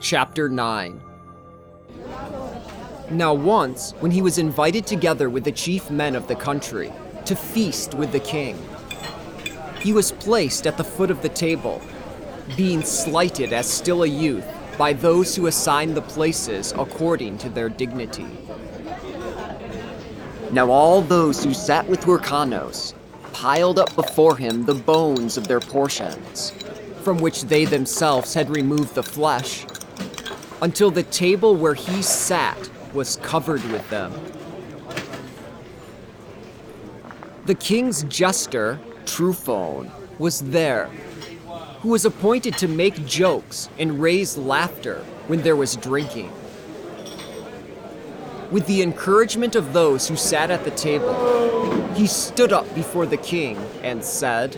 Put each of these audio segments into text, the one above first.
Chapter 9. Now once, when he was invited together with the chief men of the country to feast with the king, he was placed at the foot of the table, being slighted as still a youth by those who assigned the places according to their dignity. Now all those who sat with Hyrcanos piled up before him the bones of their portions, from which they themselves had removed the flesh, until the table where he sat was covered with them. The king's jester, Truphon, was there, who was appointed to make jokes and raise laughter when there was drinking. With the encouragement of those who sat at the table, he stood up before the king and said,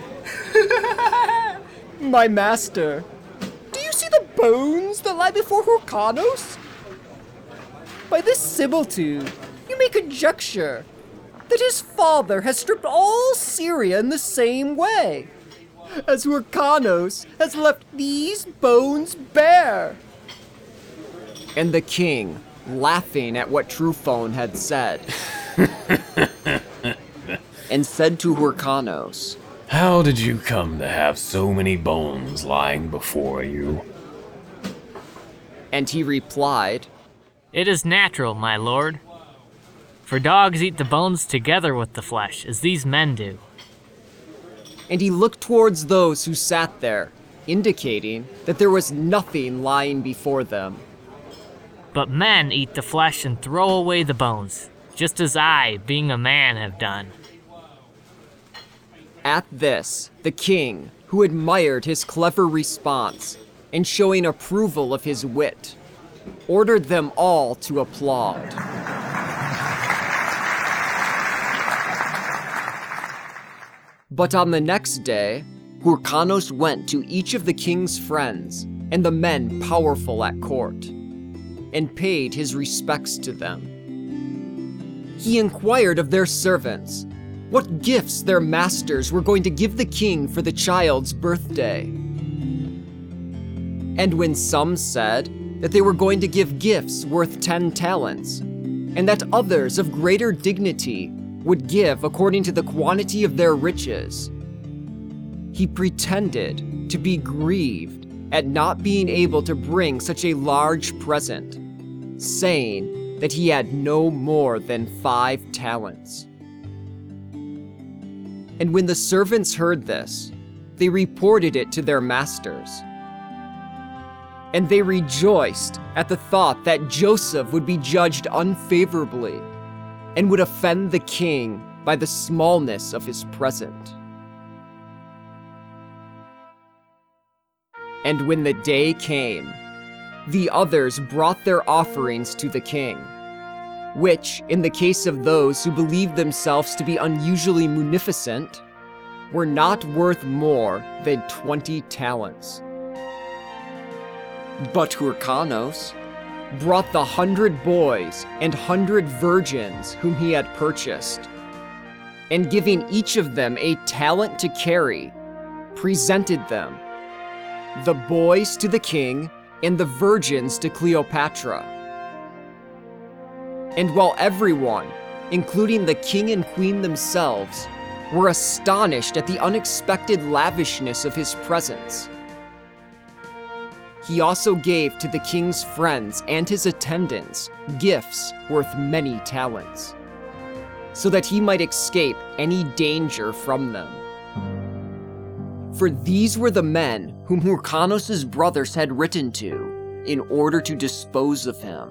"My master, do you see the bones that lie before Hyrcanos? By this similitude, you may conjecture that his father has stripped all Syria in the same way, as Hyrcanos has left these bones bare." And the king, laughing at what Truphon had said, and said to Hyrcanos, "How did you come to have so many bones lying before you?" And he replied, "It is natural, my lord. For dogs eat the bones together with the flesh, as these men do." And he looked towards those who sat there, indicating that there was nothing lying before them. "But men eat the flesh and throw away the bones, just as I, being a man, have done." At this, the king, who admired his clever response and showing approval of his wit, ordered them all to applaud. But on the next day, Hyrcanos went to each of the king's friends and the men powerful at court, and paid his respects to them. He inquired of their servants what gifts their masters were going to give the king for the child's birthday. And when some said that they were going to give gifts worth 10 talents, and that others of greater dignity would give according to the quantity of their riches, he pretended to be grieved at not being able to bring such a large present, saying that he had no more than 5 talents. And when the servants heard this, they reported it to their masters. And they rejoiced at the thought that Joseph would be judged unfavorably and would offend the king by the smallness of his present. And when the day came, the others brought their offerings to the king, which, in the case of those who believed themselves to be unusually munificent, were not worth more than 20 talents. But Hyrcanos brought the 100 boys and 100 virgins whom he had purchased, and giving each of them a talent to carry, presented them, the boys to the king and the virgins to Cleopatra. And while everyone, including the king and queen themselves, were astonished at the unexpected lavishness of his presents, he also gave to the king's friends and his attendants gifts worth many talents, so that he might escape any danger from them. For these were the men whom Hyrcanos' brothers had written to in order to dispose of him.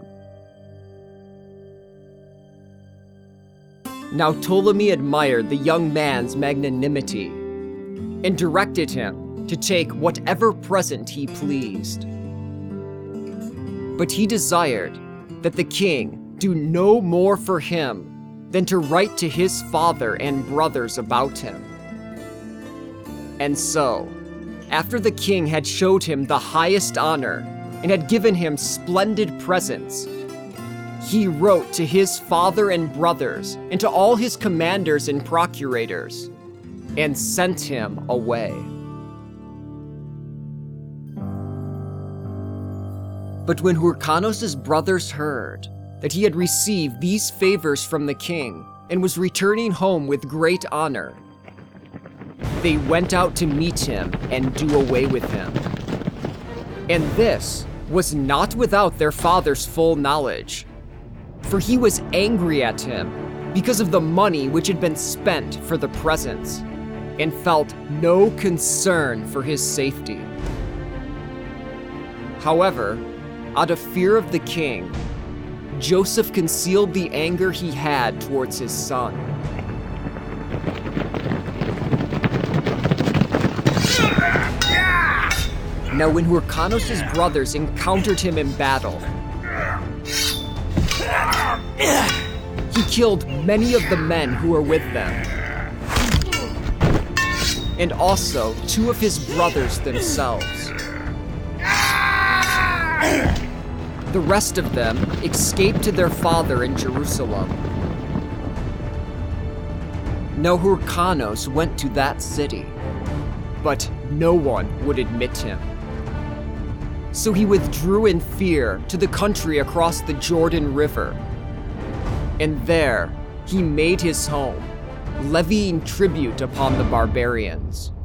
Now Ptolemy admired the young man's magnanimity and directed him to take whatever present he pleased. But he desired that the king do no more for him than to write to his father and brothers about him. And so, after the king had showed him the highest honor and had given him splendid presents, he wrote to his father and brothers and to all his commanders and procurators, and sent him away. But when Hyrcanos' brothers heard that he had received these favors from the king and was returning home with great honor, they went out to meet him and do away with him. And this was not without their father's full knowledge, for he was angry at him because of the money which had been spent for the presents, and felt no concern for his safety. However, out of fear of the king, Joseph concealed the anger he had towards his son. Now when Hyrcanos' brothers encountered him in battle, he killed many of the men who were with them, and also 2 of his brothers themselves. The rest of them escaped to their father in Jerusalem. Now Hyrcanos went to that city, but no one would admit him. So he withdrew in fear to the country across the Jordan River, and there he made his home, levying tribute upon the barbarians.